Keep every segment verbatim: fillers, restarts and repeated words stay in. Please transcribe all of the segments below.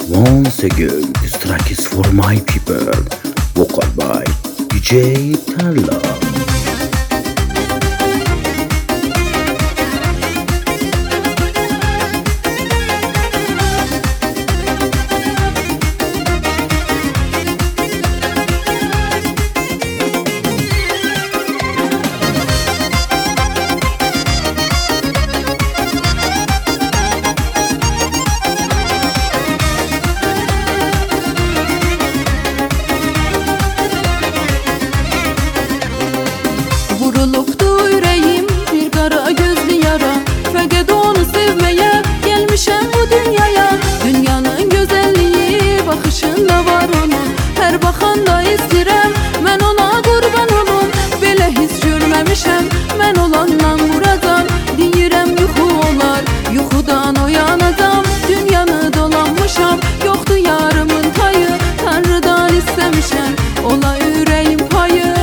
Once again, this track is for my people. Vocal by D J Tarla. Vurulubdu yüreğim bir kara gözlü yara. Fakat onu sevmeye gelmişem bu dünyaya. Dünyanın güzelliği bakışında var onun. Her bakanda istirem ben ona kurban olum. Belə his görmemişem ben olandan buradan. Deyirem yuxu olar, yuxudan oyanacam. Dünyanı dolanmışam, yoktu yarımın payı. Tanrıdan istemişem, ola yüreğim payı.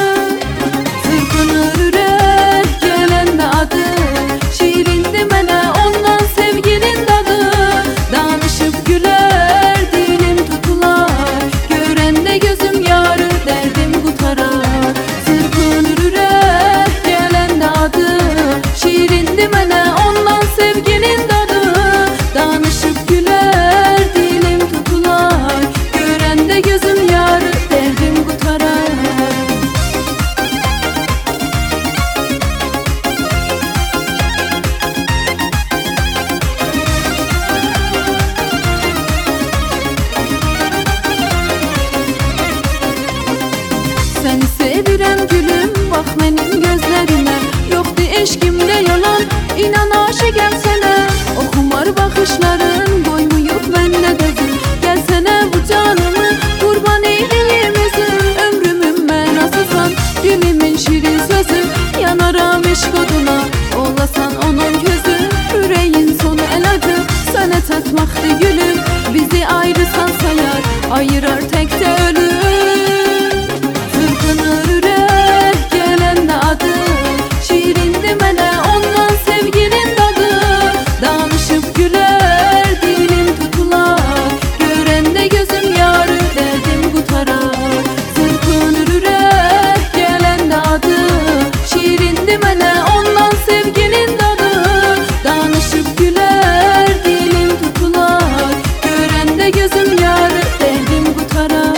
Seni sevirem gülüm, bak benim gözlerime. Yoktu eşkimde yalan, inan aşıkım sana. O kumar bakışların koymuyup benle bezim. Gelsene bu canımı kurban eyleyim üzüm. Ömrümün menasısan, dilimin şirin sözü. Yanaram eşk oduna, olasan onun gözü. Yüreğin sonu el acı, sana tatmaktı gülüm. Bizi ayrısan sayar, ayırar tekte ölüm. Sırpınır yürek gelende adı, şiirindi mene ondan sevginin tadı. Danışıp güler dilim tutular, görende gözüm yarı derdim kutarar. Sırpınır yürek gelende adı, şiirindi mene ondan sevginin tadı. Danışıp güler dilim tutular, görende gözüm yarı derdim kutarar.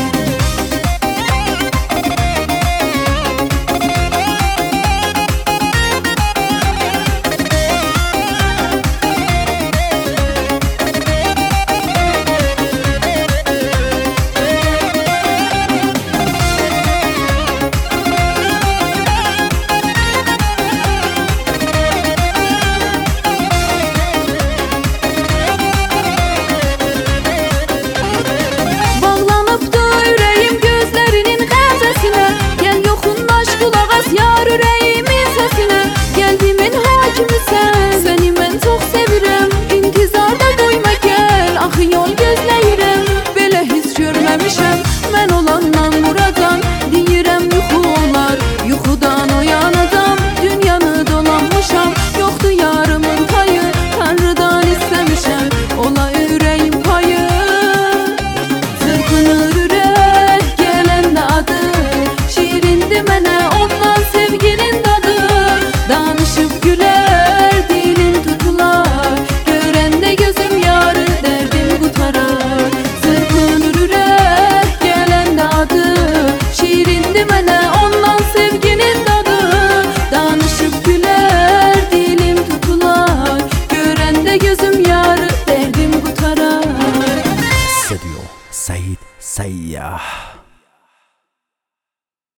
Ben olandan buradan deyirəm yuxu olar, yuxudan oyanacam. Dünyanı dolanmışam, yoktu yarımın payı. Tanrıdan istemişem, ola yüreğim payı. Sırpınır yürek gelende adı, şiirindi mene ondan sevginin tadı. Danışıp güler dilim tutular, görende gözüm yarı derdim kutarar. Sırpınır yürek gelende adı, şiirindi mene ondan sevginin tadı. Danışıp güler dilim tutular, görende gözüm yarı derdim kutarar. Hissediyor Said Sayyah.